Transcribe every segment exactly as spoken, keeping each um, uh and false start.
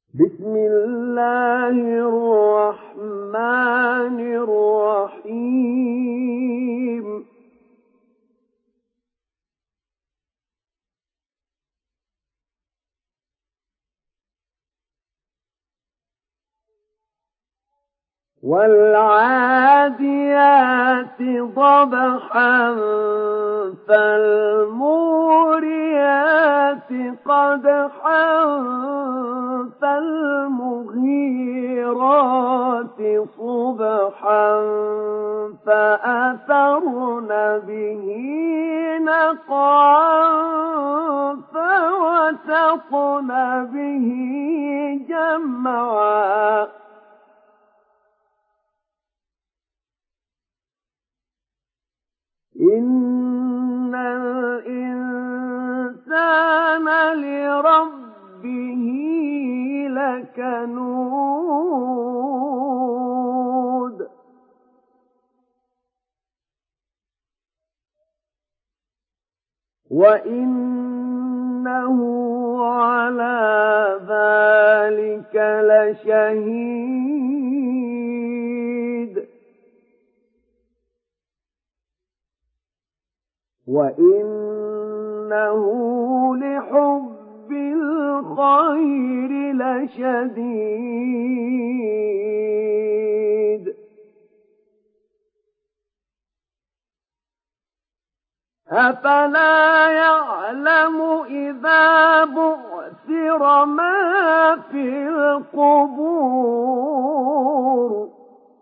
بسم الله الرحمن الرحيم والعاديات ضبحا فالموريات قدحا فالمغيرات صبحا فأثرن به نقعا فوسطن به جمعا إن الإنسان لربه لكنود وإنه على ذلك لشهيد وإنه لحب الخير لشديد أفلا يعلم إذا بعثر ما في القبور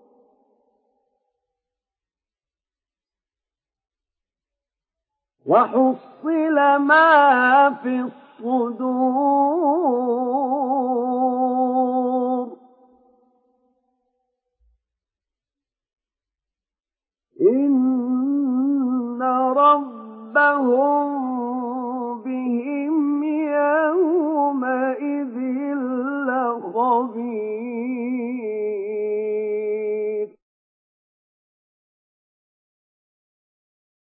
وحصل ما في الصدور إن ربهم بهم يومئذ لخبير